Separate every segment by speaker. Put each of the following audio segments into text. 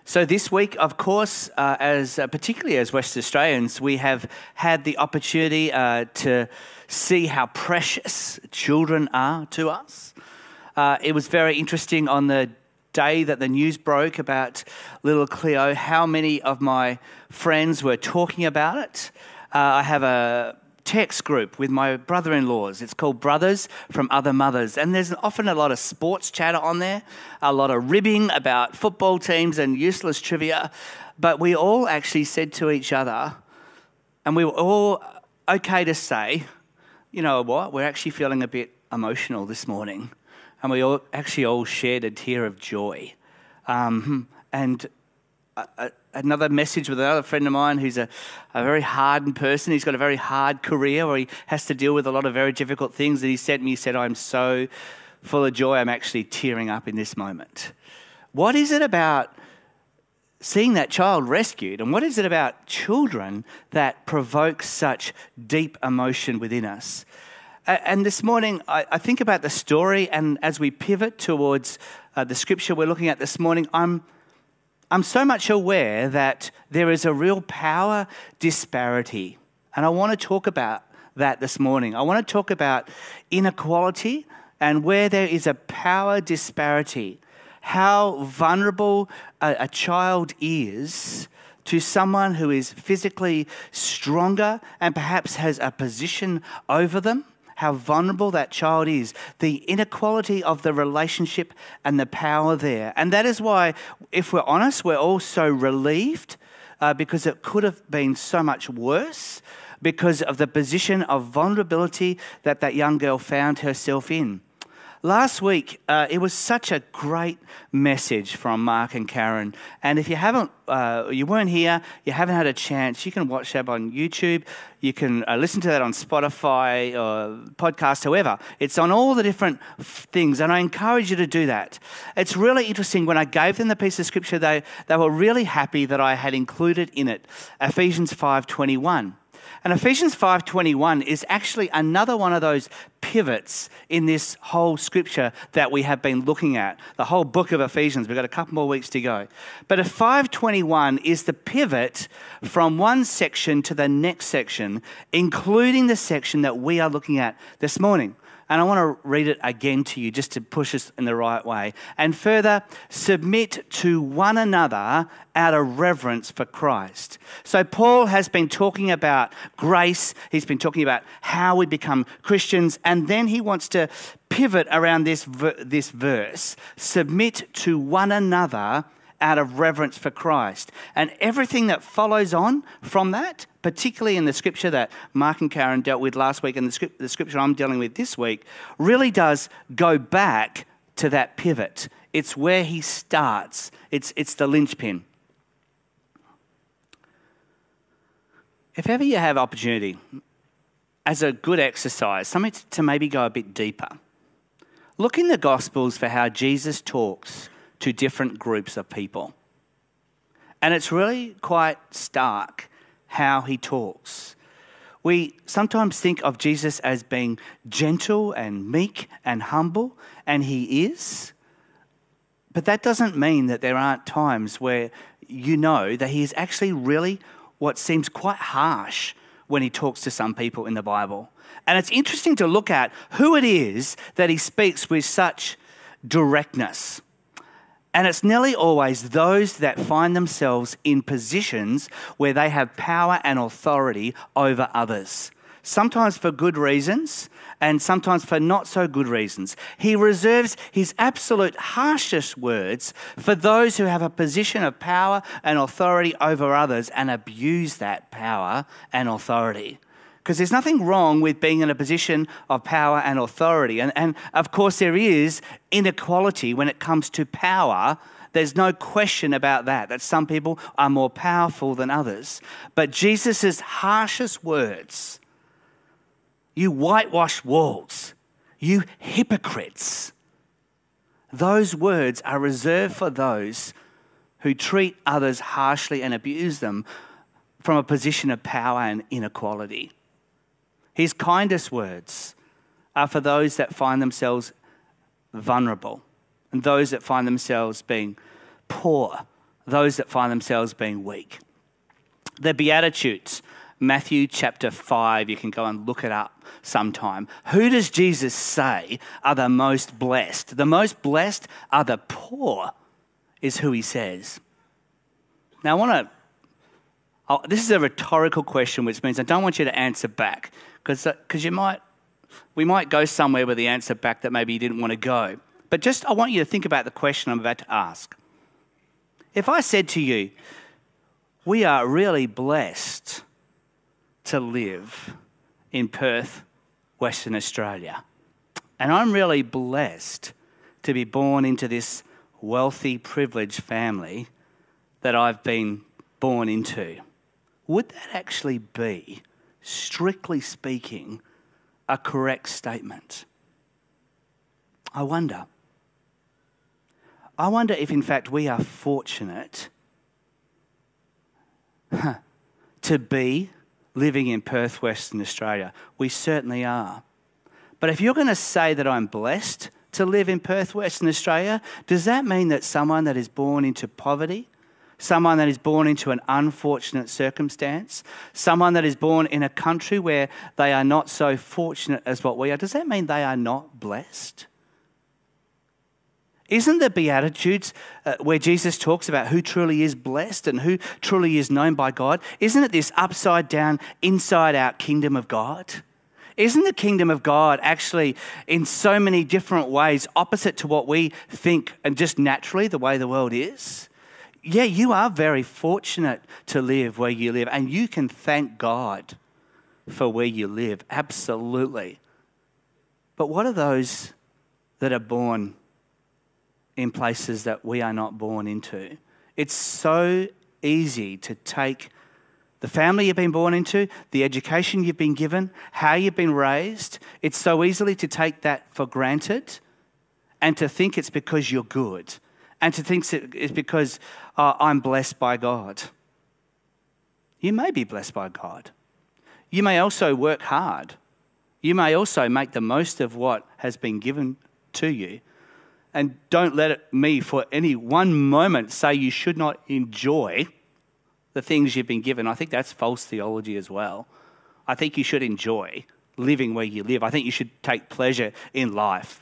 Speaker 1: So this week, of course, particularly as West Australians, we have had the opportunity to see how precious children are to us. It was very interesting on the day that the news broke about little Cleo, how many of my friends were talking about it. I have a text group with my brother-in-laws. It's called Brothers from Other Mothers. And there's often a lot of sports chatter on there, a lot of ribbing about football teams and useless trivia. But we all actually said to each other, and we were all okay to say, you know what, we're actually feeling a bit emotional this morning. And we all shared a tear of joy. Another message with another friend of mine who's a very hardened person. He's got a very hard career where he has to deal with a lot of very difficult things. And he said, I'm so full of joy, I'm actually tearing up in this moment. What is it about seeing that child rescued? And what is it about children that provokes such deep emotion within us? And this morning, I think about the story, and as we pivot towards the scripture we're looking at this morning, I'm so much aware that there is a real power disparity. And I want to talk about that this morning. I want to talk about inequality and where there is a power disparity, how vulnerable a child is to someone who is physically stronger and perhaps has a position over them. How vulnerable that child is, the inequality of the relationship and the power there. And that is why, if we're honest, we're all so relieved because it could have been so much worse because of the position of vulnerability that young girl found herself in. Last week, it was such a great message from Mark and Karen. And if you weren't here, you haven't had a chance, you can watch that on YouTube. You can listen to that on Spotify or podcast, however. It's on all the different things, and I encourage you to do that. It's really interesting. When I gave them the piece of scripture, they were really happy that I had included in it Ephesians 5:21. And Ephesians 5:21 is actually another one of those pivots in this whole scripture that we have been looking at, the whole book of Ephesians. We've got a couple more weeks to go. But 5:21 is the pivot from one section to the next section, including the section that we are looking at this morning. And I want to read it again to you just to push us in the right way. And further, submit to one another out of reverence for Christ. So Paul has been talking about grace. He's been talking about how we become Christians. And then he wants to pivot around this verse. Submit to one another out of reverence for Christ. And everything that follows on from that, particularly in the scripture that Mark and Karen dealt with last week and the scripture I'm dealing with this week, really does go back to that pivot. It's where he starts. It's the linchpin. If ever you have opportunity, as a good exercise, something to maybe go a bit deeper, look in the Gospels for how Jesus talks to different groups of people. And it's really quite stark how he talks. We sometimes think of Jesus as being gentle and meek and humble, and he is. But that doesn't mean that there aren't times where you know that he is actually really what seems quite harsh when he talks to some people in the Bible. And it's interesting to look at who it is that he speaks with such directness. And it's nearly always those that find themselves in positions where they have power and authority over others. Sometimes for good reasons and sometimes for not so good reasons. He reserves his absolute harshest words for those who have a position of power and authority over others and abuse that power and authority. Because there's nothing wrong with being in a position of power and authority. And of course there is inequality when it comes to power. There's no question about that some people are more powerful than others. But Jesus' harshest words, you whitewash walls, you hypocrites, those words are reserved for those who treat others harshly and abuse them from a position of power and inequality. His kindest words are for those that find themselves vulnerable and those that find themselves being poor those that find themselves being weak. The Beatitudes, Matthew chapter 5, you can go and look it up sometime. Who does Jesus say are the most blessed? The most blessed are the poor, is who he says. Now, this is a rhetorical question, which means I don't want you to answer back, because we might go somewhere with the answer back that maybe you didn't want to go. But I want you to think about the question I'm about to ask. If I said to you, we are really blessed to live in Perth, Western Australia, and I'm really blessed to be born into this wealthy, privileged family that I've been born into, would that actually be, strictly speaking, a correct statement? I wonder if, in fact, we are fortunate to be living in Perth, Western Australia. We certainly are. But if you're going to say that I'm blessed to live in Perth, Western Australia, does that mean that someone that is born into poverty, someone that is born into an unfortunate circumstance, someone that is born in a country where they are not so fortunate as what we are, does that mean they are not blessed? Isn't the Beatitudes where Jesus talks about who truly is blessed and who truly is known by God, isn't it this upside down, inside out kingdom of God? Isn't the kingdom of God actually in so many different ways opposite to what we think and just naturally the way the world is? Yeah, you are very fortunate to live where you live, and you can thank God for where you live, absolutely. But what are those that are born in places that we are not born into? It's so easy to take the family you've been born into, the education you've been given, how you've been raised. It's so easily to take that for granted and to think it's because you're good and to think it's because I'm blessed by God. You may be blessed by God. You may also work hard. You may also make the most of what has been given to you. And don't let me for any one moment say you should not enjoy the things you've been given. I think that's false theology as well. I think you should enjoy living where you live. I think you should take pleasure in life.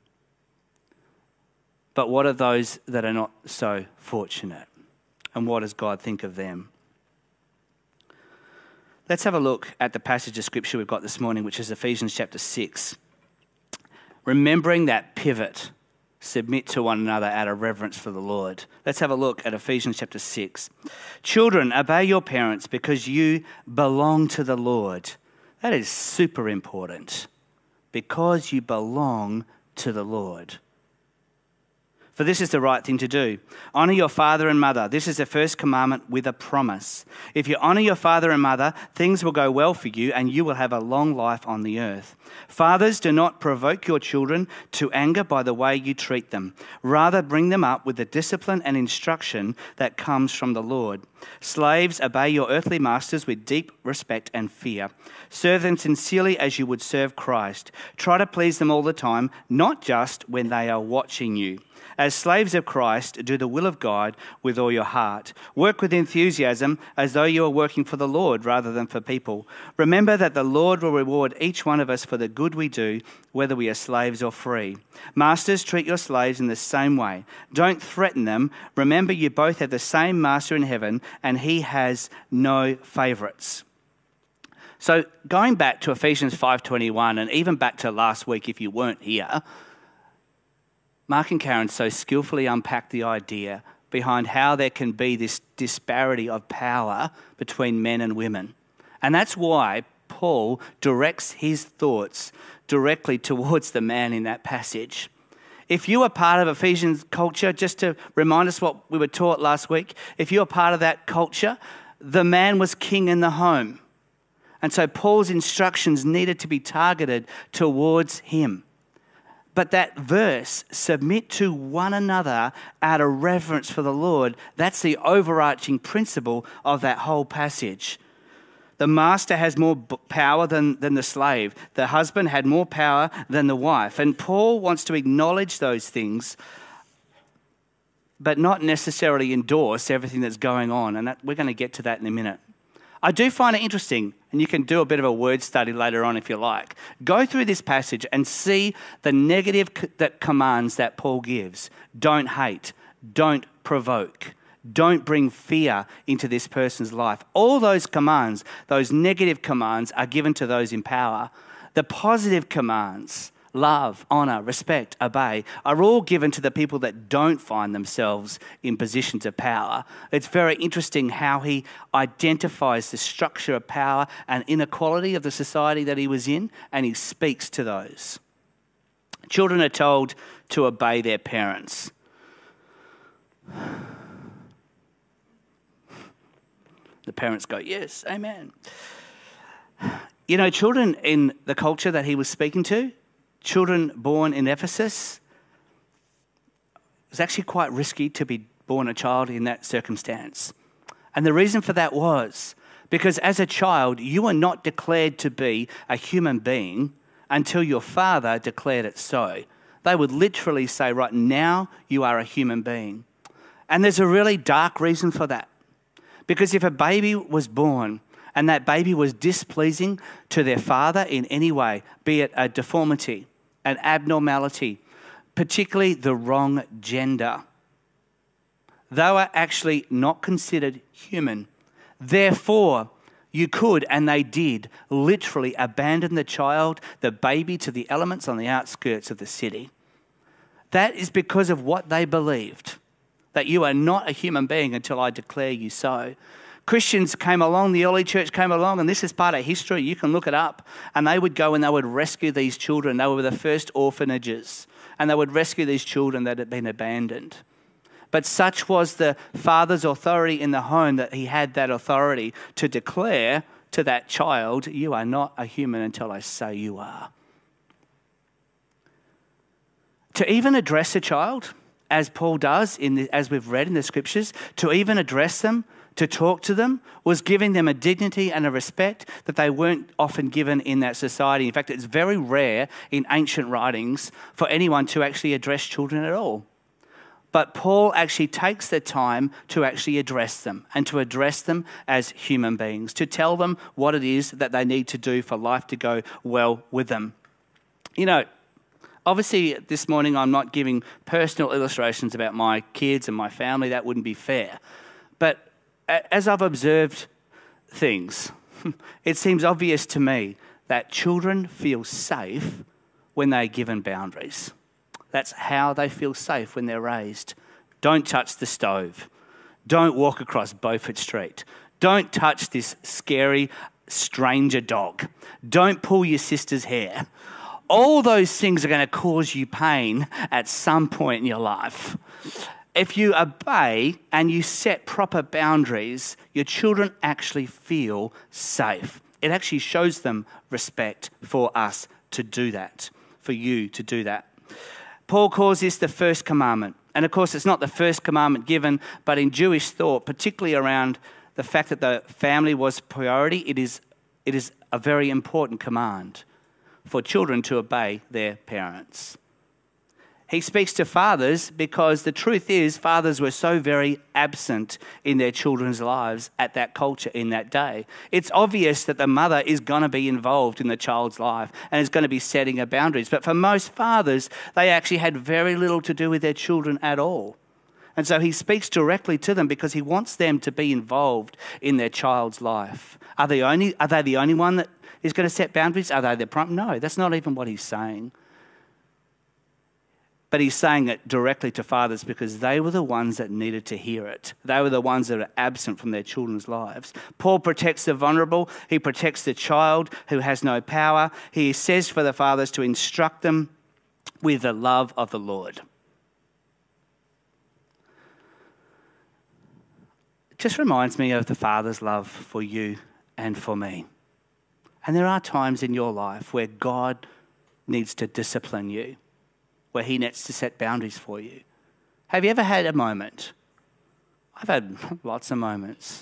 Speaker 1: But what are those that are not so fortunate? And what does God think of them? Let's have a look at the passage of scripture we've got this morning, which is Ephesians chapter 6. Remembering that pivot, submit to one another out of reverence for the Lord. Let's have a look at Ephesians chapter 6. Children, obey your parents because you belong to the Lord. That is super important. Because you belong to the Lord. For this is the right thing to do. Honour your father and mother. This is the first commandment with a promise. If you honour your father and mother, things will go well for you and you will have a long life on the earth. Fathers, do not provoke your children to anger by the way you treat them. Rather, bring them up with the discipline and instruction that comes from the Lord. Slaves, obey your earthly masters with deep respect and fear. Serve them sincerely as you would serve Christ. Try to please them all the time, not just when they are watching you. As slaves of Christ, do the will of God with all your heart. Work with enthusiasm as though you are working for the Lord rather than for people. Remember that the Lord will reward each one of us for the good we do, whether we are slaves or free. Masters, treat your slaves in the same way. Don't threaten them. Remember, you both have the same master in heaven, and he has no favourites. So going back to Ephesians 5:21, and even back to last week if you weren't here, Mark and Karen so skillfully unpacked the idea behind how there can be this disparity of power between men and women. And that's why Paul directs his thoughts directly towards the man in that passage. If you are part of Ephesians culture, just to remind us what we were taught last week, if you are part of that culture, the man was king in the home. And so Paul's instructions needed to be targeted towards him. But that verse, submit to one another out of reverence for the Lord, that's the overarching principle of that whole passage. The master has more power than the slave. The husband had more power than the wife. And Paul wants to acknowledge those things but not necessarily endorse everything that's going on. And we're going to get to that in a minute. I do find it interesting, and you can do a bit of a word study later on if you like. Go through this passage and see the negative commands that Paul gives. Don't hate. Don't provoke. Don't bring fear into this person's life. All those commands, those negative commands, are given to those in power. The positive commands, love, honour, respect, obey, are all given to the people that don't find themselves in positions of power. It's very interesting how he identifies the structure of power and inequality of the society that he was in, and he speaks to those. Children are told to obey their parents. The parents go, yes, amen. You know, children in the culture that he was speaking to, children born in Ephesus, it was actually quite risky to be born a child in that circumstance. And the reason for that was because as a child, you were not declared to be a human being until your father declared it so. They would literally say, right now, you are a human being. And there's a really dark reason for that. Because if a baby was born and that baby was displeasing to their father in any way, be it a deformity, an abnormality, particularly the wrong gender, they were actually not considered human. Therefore, you could, and they did, literally abandon the child, the baby, to the elements on the outskirts of the city. That is because of what they believed, that you are not a human being until I declare you so. Christians came along, the early church came along, and this is part of history. You can look it up. And they would go and they would rescue these children. They were the first orphanages. And they would rescue these children that had been abandoned. But such was the father's authority in the home that he had that authority to declare to that child, you are not a human until I say you are. To even address a child, as Paul does, as we've read in the scriptures, to even address them, to talk to them, was giving them a dignity and a respect that they weren't often given in that society. In fact, it's very rare in ancient writings for anyone to actually address children at all. But Paul actually takes the time to actually address them and to address them as human beings, to tell them what it is that they need to do for life to go well with them. You know, obviously, this morning I'm not giving personal illustrations about my kids and my family. That wouldn't be fair. But as I've observed things, it seems obvious to me that children feel safe when they're given boundaries. That's how they feel safe when they're raised. Don't touch the stove. Don't walk across Beaufort Street. Don't touch this scary stranger dog. Don't pull your sister's hair. All those things are going to cause you pain at some point in your life. If you obey and you set proper boundaries, your children actually feel safe. It actually shows them respect for us to do that, for you to do that. Paul calls this the first commandment. And of course, it's not the first commandment given, but in Jewish thought, particularly around the fact that the family was priority, it is a very important command for children to obey their parents. He speaks to fathers because the truth is fathers were so very absent in their children's lives at that culture in that day. It's obvious that the mother is going to be involved in the child's life and is going to be setting her boundaries. But for most fathers, they actually had very little to do with their children at all. And so he speaks directly to them because he wants them to be involved in their child's life. Are they the only one that is going to set boundaries? Are they the prime? No, that's not even what he's saying. But he's saying it directly to fathers because they were the ones that needed to hear it. They were the ones that are absent from their children's lives. Paul protects the vulnerable. He protects the child who has no power. He says for the fathers to instruct them with the love of the Lord. It just reminds me of the Father's love for you and for me. And there are times in your life where God needs to discipline you, where he needs to set boundaries for you. Have you ever had a moment? I've had lots of moments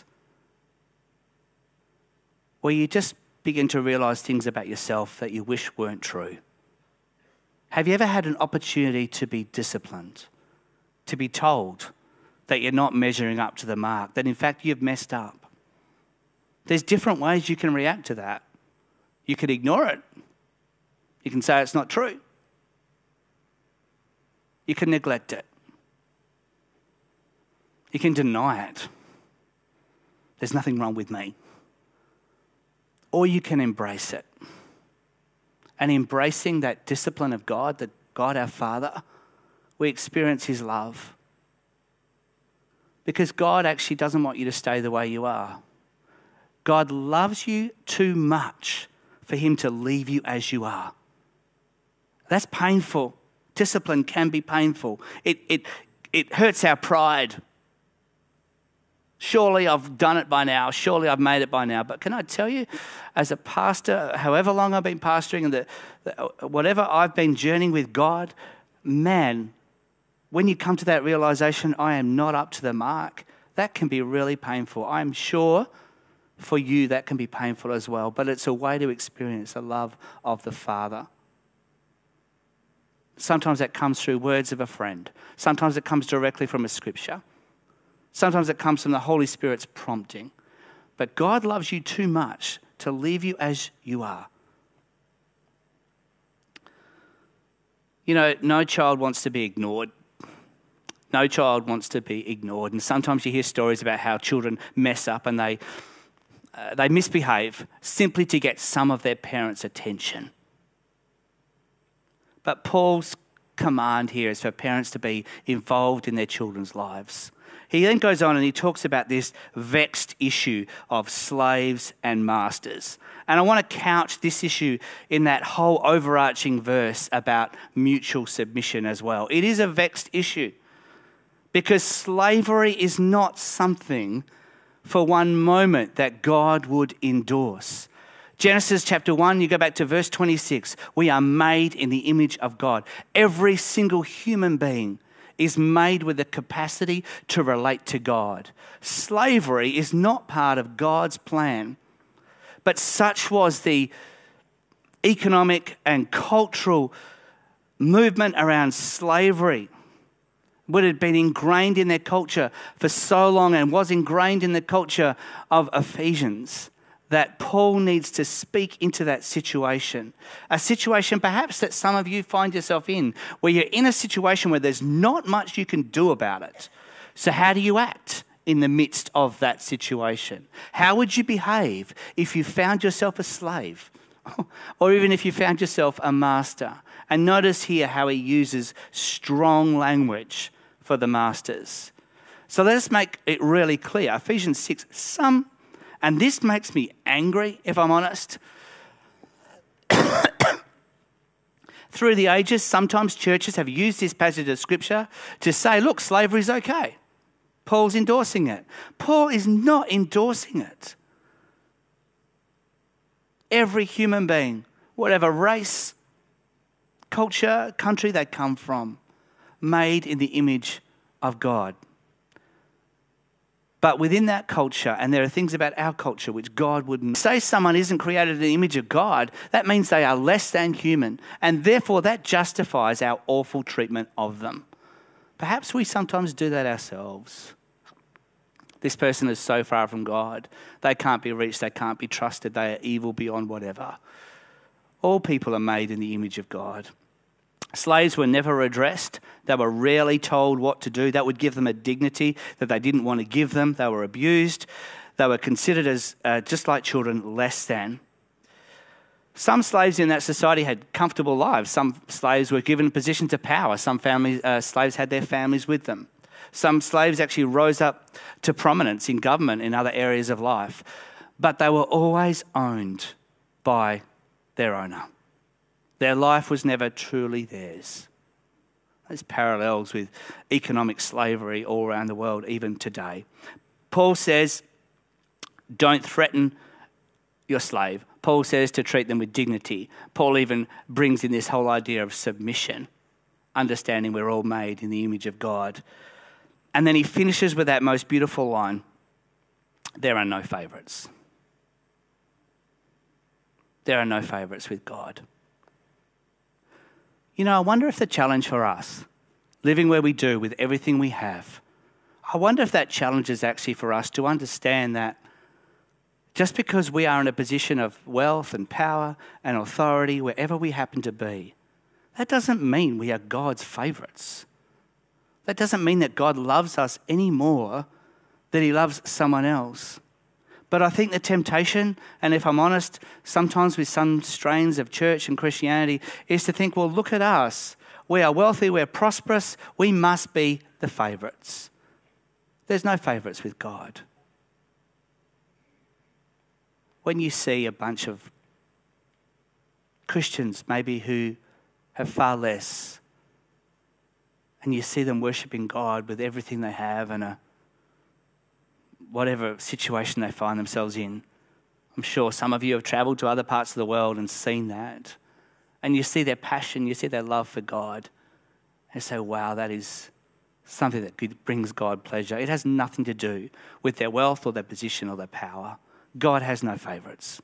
Speaker 1: where you just begin to realise things about yourself that you wish weren't true. Have you ever had an opportunity to be disciplined, to be told, that you're not measuring up to the mark, that in fact you've messed up. There's different ways you can react to that. You can ignore it. You can say it's not true. You can neglect it. You can deny it. There's nothing wrong with me. Or you can embrace it. And embracing that discipline of God, that God our Father, we experience his love. Because God actually doesn't want you to stay the way you are. God loves you too much for him to leave you as you are. That's painful. Discipline can be painful. It hurts our pride. Surely I've done it by now. Surely I've made it by now. But can I tell you, as a pastor, however long I've been pastoring and whatever I've been journeying with God, man, when you come to that realization, I am not up to the mark, that can be really painful. I'm sure for you that can be painful as well, but it's a way to experience the love of the Father. Sometimes that comes through words of a friend. Sometimes it comes directly from a scripture. Sometimes it comes from the Holy Spirit's prompting. But God loves you too much to leave you as you are. You know, no child wants to be ignored. No child wants to be ignored. And sometimes you hear stories about how children mess up and they misbehave simply to get some of their parents' attention. But Paul's command here is for parents to be involved in their children's lives. He then goes on and he talks about this vexed issue of slaves and masters. And I want to couch this issue in that whole overarching verse about mutual submission as well. It is a vexed issue because slavery is not something for one moment that God would endorse. Genesis chapter 1, you go back to verse 26. We are made in the image of God. Every single human being is made with the capacity to relate to God. Slavery is not part of God's plan, but such was the economic and cultural movement around slavery. What had been ingrained in their culture for so long and was ingrained in the culture of Ephesians, that Paul needs to speak into that situation. A situation perhaps that some of you find yourself in, where you're in a situation where there's not much you can do about it. So how do you act in the midst of that situation? How would you behave if you found yourself a slave? Or even if you found yourself a master? And notice here how he uses strong language for the masters. So let us make it really clear. Ephesians 6, and this makes me angry, if I'm honest. Through the ages, sometimes churches have used this passage of scripture to say, look, slavery is okay. Paul's endorsing it. Paul is not endorsing it. Every human being, whatever race, culture, country they come from, made in the image of God. But within that culture, and there are things about our culture which God wouldn't say someone isn't created in the image of God, that means they are less than human. And therefore that justifies our awful treatment of them. Perhaps we sometimes do that ourselves. This person is so far from God. They can't be reached. They can't be trusted. They are evil beyond whatever. All people are made in the image of God. Slaves were never addressed. They were rarely told what to do. That would give them a dignity that they didn't want to give them. They were abused. They were considered as, just like children, less than. Some slaves in that society had comfortable lives. Some slaves were given positions of power. Some slaves had their families with them. Some slaves actually rose up to prominence in government in other areas of life. But they were always owned by their owner. Their life was never truly theirs. There's parallels with economic slavery all around the world, even today. Paul says, don't threaten your slave. Paul says to treat them with dignity. Paul even brings in this whole idea of submission, understanding we're all made in the image of God. And then he finishes with that most beautiful line, there are no favourites. There are no favourites with God. You know, I wonder if the challenge for us, living where we do with everything we have, I wonder if that challenge is actually for us to understand that just because we are in a position of wealth and power and authority wherever we happen to be, that doesn't mean we are God's favourites. That doesn't mean that God loves us any more than he loves someone else. But I think the temptation, and if I'm honest, sometimes with some strains of church and Christianity, is to think, well, look at us. We are wealthy, we're prosperous, we must be the favourites. There's no favourites with God. When you see a bunch of Christians maybe who have far less, and you see them worshipping God with everything they have and whatever situation they find themselves in. I'm sure some of you have travelled to other parts of the world and seen that. And you see their passion, you see their love for God. And you say, wow, that is something that brings God pleasure. It has nothing to do with their wealth or their position or their power. God has no favourites.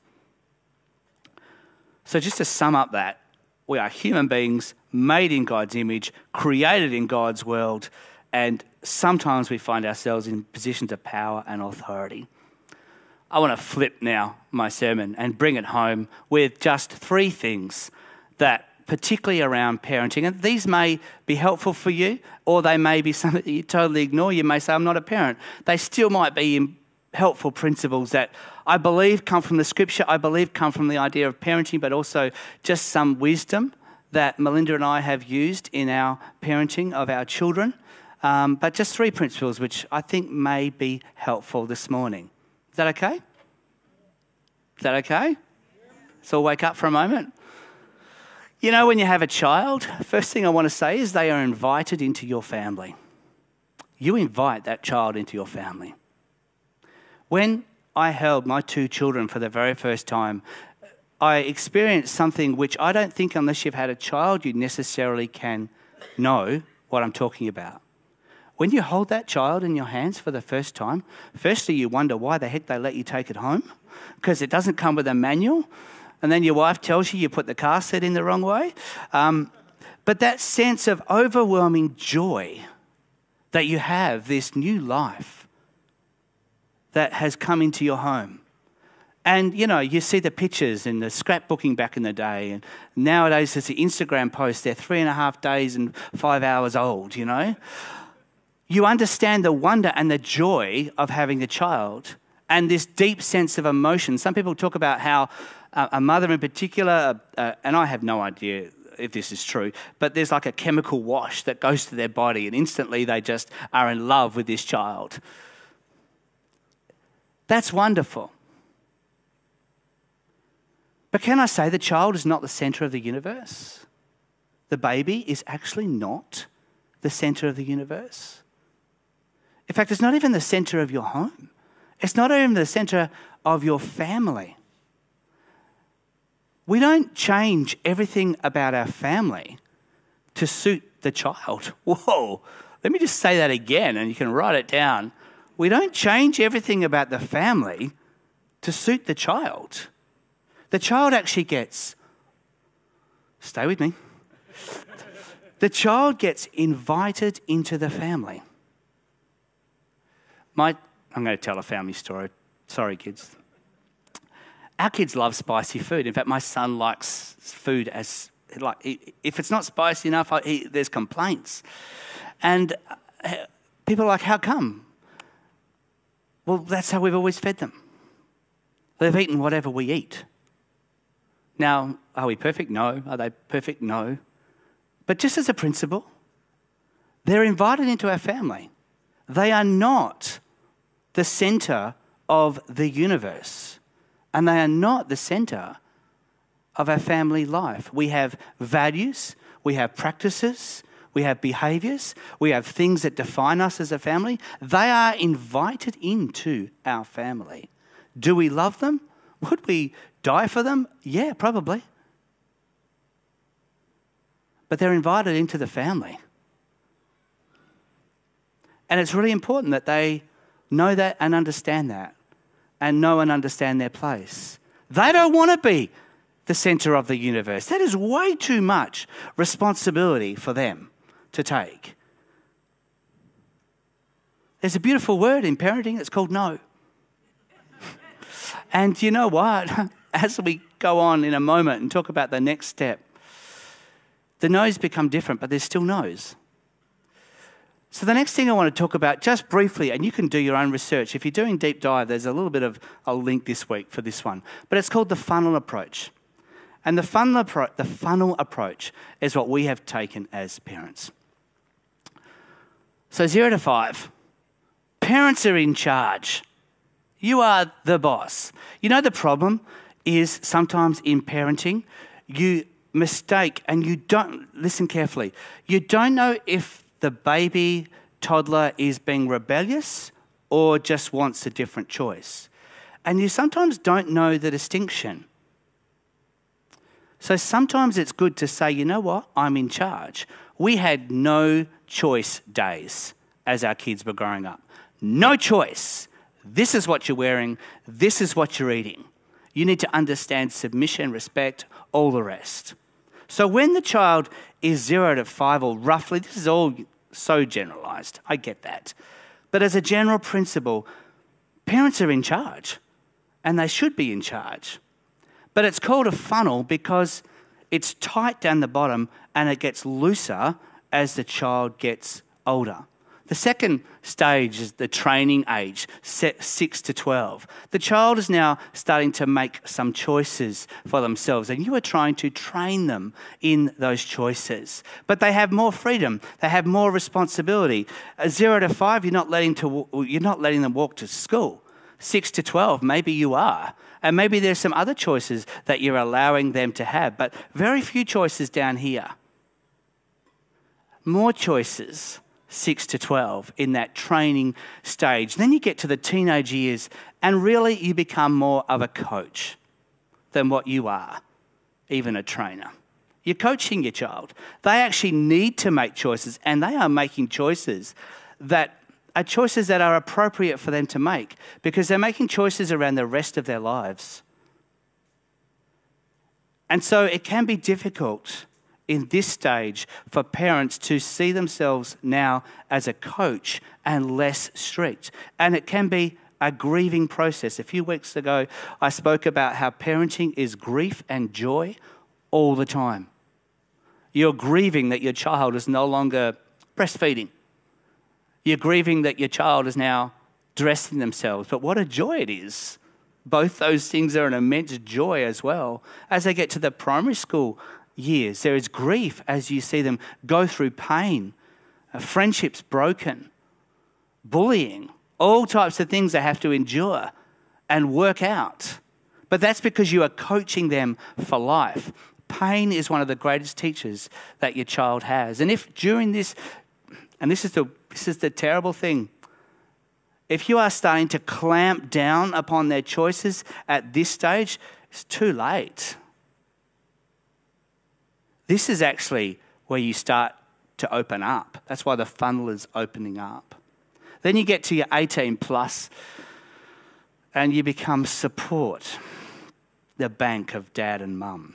Speaker 1: So just to sum up that, we are human beings made in God's image, created in God's world, and sometimes we find ourselves in positions of power and authority. I want to flip now my sermon and bring it home with just 3 things that, particularly around parenting, and these may be helpful for you, or they may be something that you totally ignore. You may say, I'm not a parent. They still might be helpful principles that I believe come from the scripture, I believe come from the idea of parenting, but also just some wisdom that Melinda and I have used in our parenting of our children. But just 3 principles which I think may be helpful this morning. Is that okay? Is that okay? So we'll wake up for a moment. You know, when you have a child, first thing I want to say is they are invited into your family. You invite that child into your family. When I held my 2 children for the very first time, I experienced something which I don't think unless you've had a child you necessarily can know what I'm talking about. When you hold that child in your hands for the first time, firstly you wonder why the heck they let you take it home, because it doesn't come with a manual, and then your wife tells you put the car seat in the wrong way. But that sense of overwhelming joy that you have this new life that has come into your home. And, you know, you see the pictures and the scrapbooking back in the day. And nowadays there's the Instagram posts. They're 3.5 days and 5 hours old, you know. You understand the wonder and the joy of having a child and this deep sense of emotion. Some people talk about how a mother in particular, and I have no idea if this is true, but there's like a chemical wash that goes to their body and instantly they just are in love with this child. That's wonderful. But can I say the child is not the centre of the universe? The baby is actually not the centre of the universe. In fact, it's not even the centre of your home. It's not even the centre of your family. We don't change everything about our family to suit the child. Whoa, let me just say that again and you can write it down. We don't change everything about the family to suit the child. The child actually gets, stay with me, the child gets invited into the family. I'm going to tell a family story. Sorry, kids. Our kids love spicy food. In fact, my son likes food as, like, if it's not spicy enough, there's complaints. And people are like, how come? Well, that's how we've always fed them. They've eaten whatever we eat. Now, are we perfect? No. Are they perfect? No. But just as a principle, they're invited into our family. They are not the centre of the universe, and they are not the centre of our family life. We have values, we have practices, we have behaviours, we have things that define us as a family. They are invited into our family. Do we love them? Would we die for them? Yeah, probably. But they're invited into the family. And it's really important that they know that and understand that and know and understand their place. They don't want to be the centre of the universe. That is way too much responsibility for them to take. There's a beautiful word in parenting. It's called no. And you know what? As we go on in a moment and talk about the next step, the no's become different, but there's still no's. So the next thing I want to talk about just briefly, and you can do your own research. If you're doing deep dive, there's a little bit of a link this week for this one. But it's called the funnel approach. And the funnel approach is what we have taken as parents. So 0 to 5, parents are in charge. You are the boss. You know, the problem is sometimes in parenting, you mistake and you don't, listen carefully, you don't know if the baby toddler is being rebellious or just wants a different choice. And you sometimes don't know the distinction. So sometimes it's good to say, you know what, I'm in charge. We had no choice days as our kids were growing up. No choice. This is what you're wearing. This is what you're eating. You need to understand submission, respect, all the rest. So when the child is 0 to 5 or roughly, this is all so generalised, I get that. But as a general principle, parents are in charge and they should be in charge. But it's called a funnel because it's tight down the bottom and it gets looser as the child gets older. The second stage is the training age, 6 to 12. The child is now starting to make some choices for themselves, and you are trying to train them in those choices. But they have more freedom. They have more responsibility. 0 to 5, you're not letting them walk to school. 6 to 12, maybe you are. And maybe there's some other choices that you're allowing them to have, but very few choices down here. More choices, 6 to 12, in that training stage. Then you get to the teenage years, and really you become more of a coach than what you are, even a trainer. You're coaching your child. They actually need to make choices, and they are making choices that are appropriate for them to make because they're making choices around the rest of their lives. And so it can be difficult in this stage for parents to see themselves now as a coach and less strict. And it can be a grieving process. A few weeks ago, I spoke about how parenting is grief and joy all the time. You're grieving that your child is no longer breastfeeding. You're grieving that your child is now dressing themselves. But what a joy it is. Both those things are an immense joy as well. As they get to the primary school years, there is grief as you see them go through pain, friendships broken, bullying, all types of things they have to endure and work out. But that's because you are coaching them for life. Pain is one of the greatest teachers that your child has. And if during this, and this is the terrible thing, if you are starting to clamp down upon their choices at this stage, it's too late. This is actually where you start to open up. That's why the funnel is opening up. Then you get to your 18 plus and you become support, the bank of dad and mum.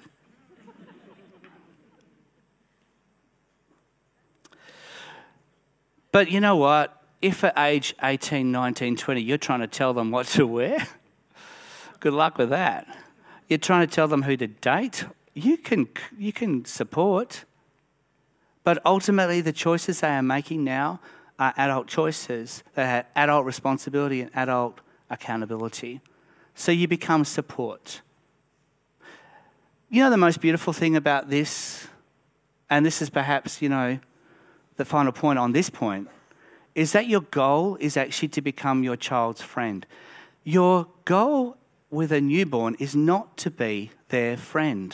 Speaker 1: But you know what? If at age 18, 19, 20, you're trying to tell them what to wear, good luck with that. You're trying to tell them who to date, you can support. But ultimately, the choices they are making now are adult choices. They have adult responsibility and adult accountability. So you become support. You know the most beautiful thing about this, and this is perhaps, the final point on this point, is that your goal is actually to become your child's friend. Your goal with a newborn is not to be their friend.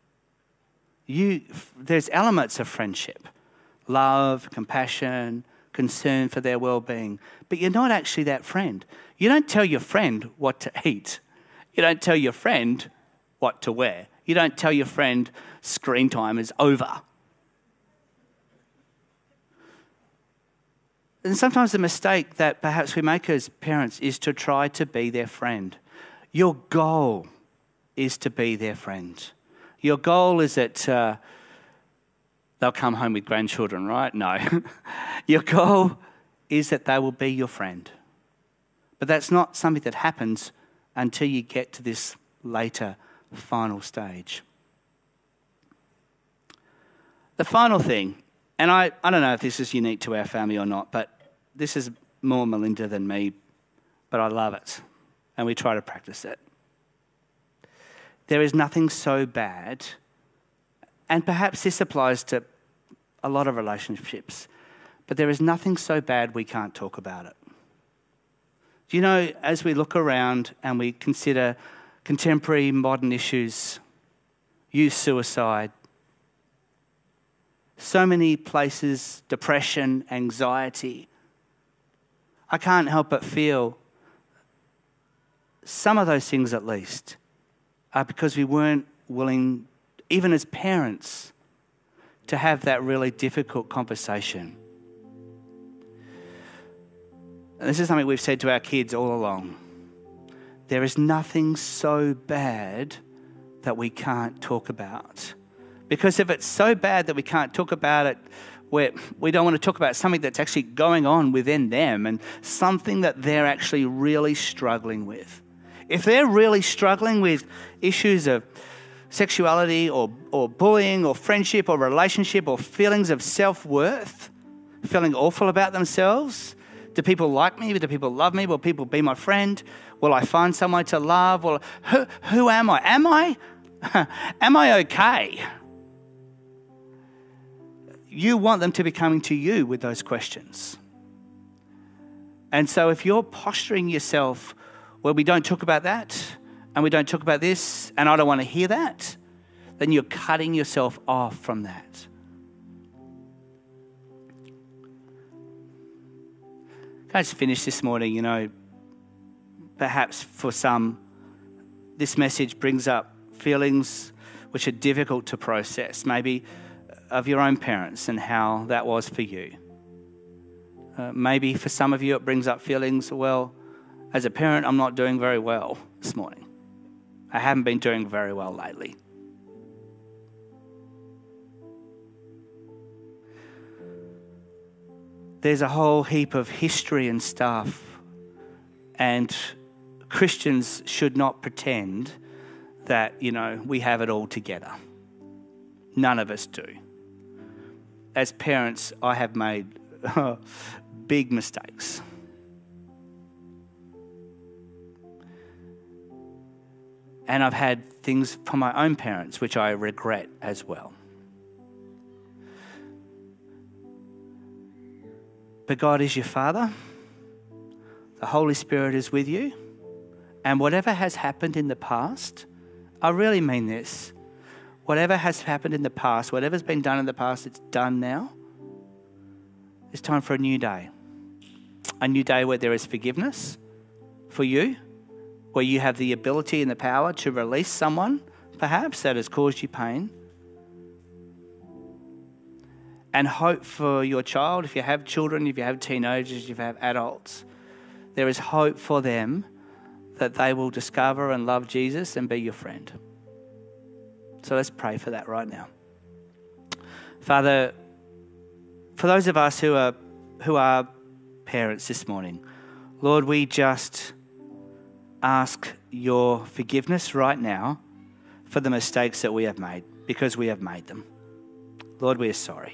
Speaker 1: There's elements of friendship, love, compassion, concern for their well-being, but you're not actually that friend. You don't tell your friend what to eat. You don't tell your friend what to wear. You don't tell your friend screen time is over. And sometimes the mistake that perhaps we make as parents is to try to be their friend. Your goal is to be their friend. Your goal is that they'll come home with grandchildren, right? No. Your goal is that they will be your friend. But that's not something that happens until you get to this later final stage. The final thing, and I don't know if this is unique to our family or not, but this is more Melinda than me, but I love it, and we try to practice it. There is nothing so bad, and perhaps this applies to a lot of relationships, but there is nothing so bad we can't talk about it. Do you know, as we look around and we consider contemporary modern issues, youth suicide, so many places, depression, anxiety, I can't help but feel some of those things at least are because we weren't willing, even as parents, to have that really difficult conversation. And this is something we've said to our kids all along. There is nothing so bad that we can't talk about. Because if it's so bad that we can't talk about it, we don't want to talk about something that's actually going on within them and something that they're actually really struggling with. If they're really struggling with issues of sexuality or bullying or friendship or relationship or feelings of self-worth, feeling awful about themselves, do people like me? Do people love me? Will people be my friend? Will I find someone to love? Well, who am I? Am I okay? You want them to be coming to you with those questions. And so if you're posturing yourself where we don't talk about that and we don't talk about this and I don't want to hear that, then you're cutting yourself off from that. Can I just finish this morning? You know, perhaps for some, this message brings up feelings which are difficult to process, maybe of your own parents and how that was for you. Maybe for some of you it brings up feelings, well, as a parent, I'm not doing very well this morning. I haven't been doing very well lately. There's a whole heap of history and stuff, and Christians should not pretend that, you know, we have it all together. None of us do. As parents, I have made big mistakes. And I've had things from my own parents which I regret as well. But God is your Father. The Holy Spirit is with you. And whatever has happened in the past, I really mean this. Whatever has happened in the past, whatever's been done in the past, it's done now. It's time for a new day. A new day where there is forgiveness for you, where you have the ability and the power to release someone, perhaps, that has caused you pain. And hope for your child, if you have children, if you have teenagers, if you have adults, there is hope for them that they will discover and love Jesus and be your friend. So let's pray for that right now. Father, for those of us who are parents this morning, Lord, we just ask your forgiveness right now for the mistakes that we have made, because we have made them. Lord, we are sorry.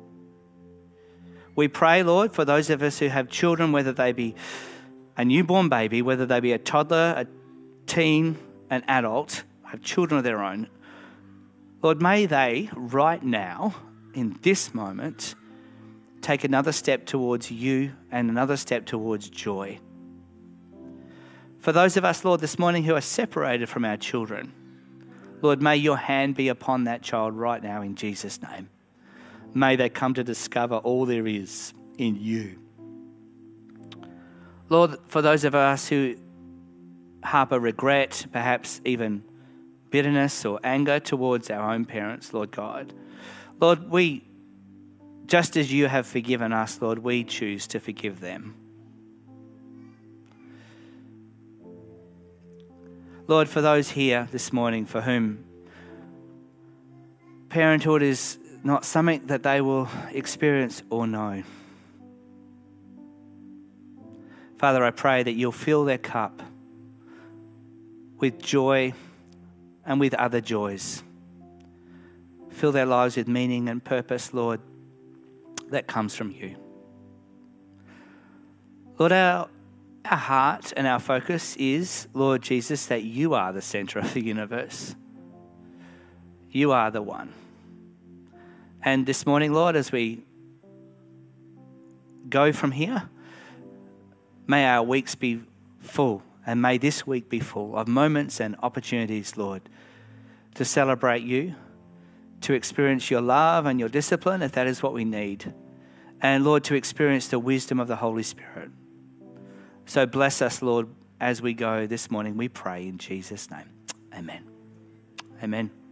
Speaker 1: We pray, Lord, for those of us who have children, whether they be a newborn baby, whether they be a toddler, a teen, an adult, have children of their own. Lord, may they right now, in this moment, take another step towards you and another step towards joy. For those of us, Lord, this morning who are separated from our children, Lord, may your hand be upon that child right now in Jesus' name. May they come to discover all there is in you. Lord, for those of us who harbour regret, perhaps even bitterness or anger towards our own parents, Lord God, Lord, we, just as you have forgiven us, Lord, we choose to forgive them. Lord, for those here this morning for whom parenthood is not something that they will experience or know, Father, I pray that you'll fill their cup with joy and with other joys. Fill their lives with meaning and purpose, Lord, that comes from you. Lord, our heart and our focus is, Lord Jesus, that you are the center of the universe. You are the one. And this morning, Lord, as we go from here, may our weeks be full, and may this week be full of moments and opportunities, Lord, to celebrate you, to experience your love and your discipline, if that is what we need. And Lord, to experience the wisdom of the Holy Spirit. So bless us, Lord, as we go this morning, we pray in Jesus' name. Amen. Amen.